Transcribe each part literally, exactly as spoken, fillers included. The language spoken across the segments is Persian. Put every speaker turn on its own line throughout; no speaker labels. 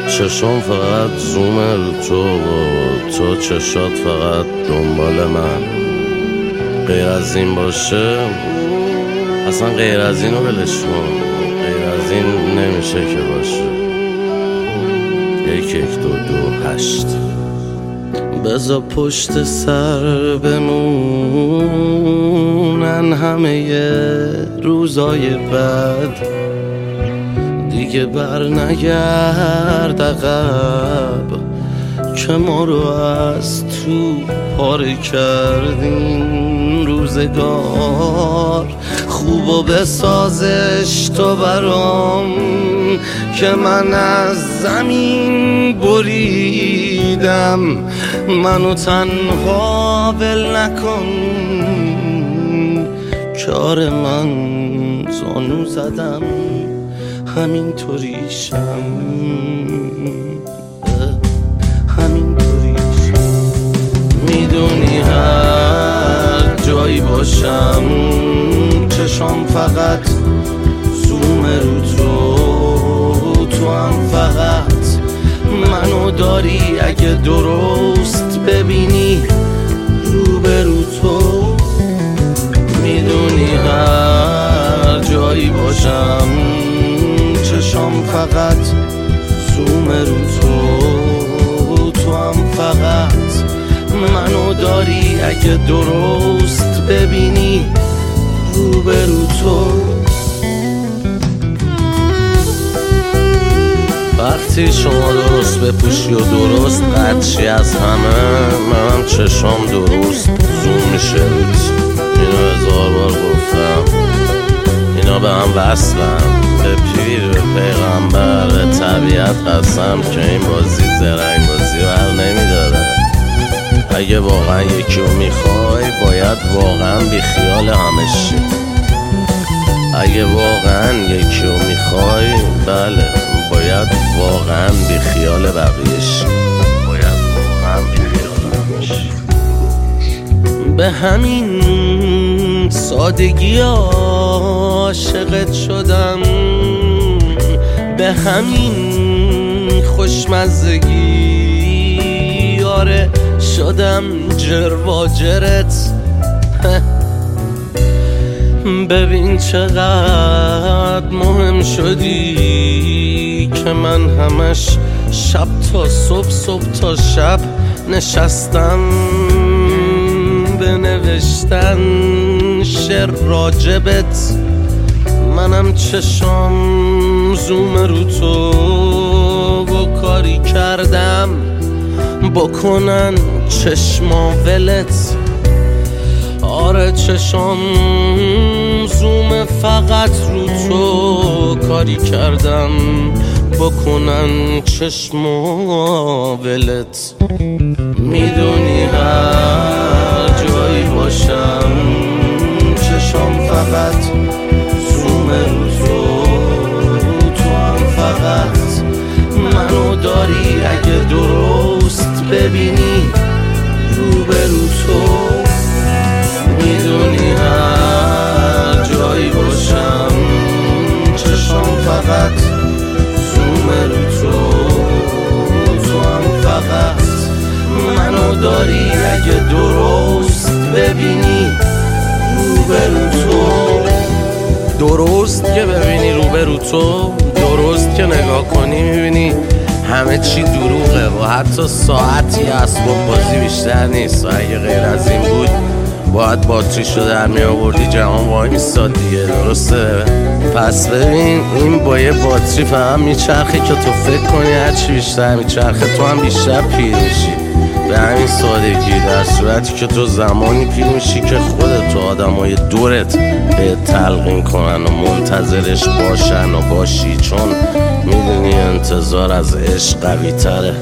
چشم فقط زوم رو تو و تو چشات فقط دنبال من. غیر از این باشه اصلا غیر از اینو ولش کن، غیر از این نمیشه که باشه. یک یک دو دو هشت. بذار پشت سر بمونن همه روزای بد، دیگه بر نگرد عقب که ما رو از تو پاره کردین. روزگار خوب و بسازش تو برام که من از زمین بریدم. منو تنها ول نکن کار من زانو زدم همینطوریشم همینطوریشم. میدونی هر جایی باشم چشم فقط زوم رو تو، تو هم فقط منو داری. اگه درست ببینی روبرو تو، میدونی هر جایی باشم چشم فقط زوم رو تو، تو هم فقط منو داری. اگه درست ببینی روبرو تو. وقتی شما درست بپوشی و درست قدشی از همه، منم چشم درست زوم میشه. اینو هزار بار گفتم، اینا به هم وصلن، به پیر به پیغمبر به طبیعت قسم که این بازی زرنگ بازی بر نمیداره. اگه واقعا یکی رو میخوای باید واقعا بی خیال همشی. اگه واقعا یکی رو میخوای بله باید واقعا بی خیال بقیه‌شی، باید واقعا بی خیال همشی. به همین سادگی عاشقت شدم، به همین خوشمزگی آره شدم جرواجرت. ببین چقدر مهم شدی که من همش شب تا صبح صبح تا شب نشستم بنوشتن شعر راجبت. منم چشم زوم رو تو و کاری کردم بکنن چشما ولت. آره چشم زوم فقط رو تو کاری کردم بکنن چشما ولت. میدونی هر جایی باشم چشم فقط زوم رو تو، تو هم فقط منو داری. اگه درست ببینی روبرو تو، میدونی هر جایی باشم چشم فقط زوم رو تو، تو هم فقط منو داری. اگه درست ببینی روبرو تو، درست که ببینی روبرو تو، درست که نگاه کنی میبینی همه چی دروغه و حتی ساعتی اسباب بازی بیشتر نیست. و اگه غیر از این بود باید باتریشو در می آوردی جهان وای میستاد دیگه، درسته؟ پس ببین این با یه باتری فهم میچرخه که تو فکر کنی هرچی بیشتر میچرخه تو هم بیشتر پیر میشی. به همین سادگی، در صورتی که تو زمانی پیر میشی که خودت و آدمای دورت به تلقین کنن و منتظرش باشن و باشی، چون میدونی انتظار از عشق قوی تره.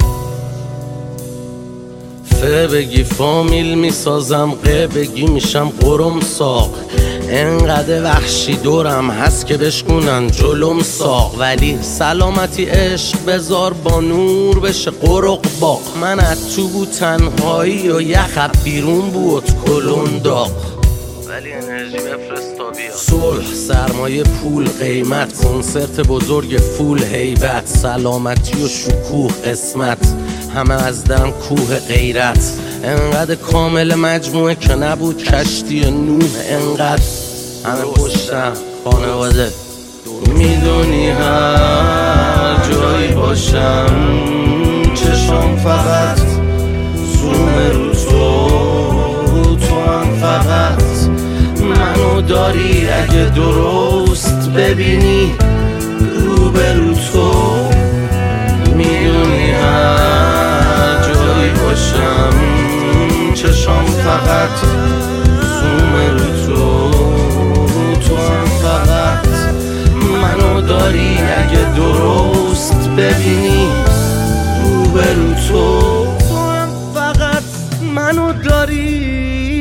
ف بگی فامیل میسازم، ق بگی میشم قرم ساق. انقدر وحشی دورم هست که بشکونن جلوم ساق. ولی سلامتی عشق بذار با نور بشه قرق باق. من از تو بود تنهایی و یخب بیرون بود کلون داغ. ولی انرژی بفرست صلح، سرمایه، پول، قیمت، کنسرت بزرگ، فول، هیبت، سلامتی و شکوه، قسمت، همه از دم کوه غیرت. انقدر کامل مجموعه که نبود کشتی نوح. انقدر همه پشتم خانواده. میدونی هر جایی باشم چشم فقط زوم رو تو، تو هم فقط منو داری. اگه درست ببینی روبرو تو. میدونی هر جایی باشم چشم فقط زوم رو تو، تو هم فقط منو داری. اگه درست ببینی روبرو تو، تو هم فقط منو داری.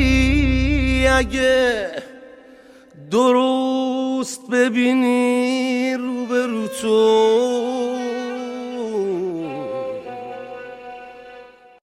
اگه درست ببینی روبرو تو.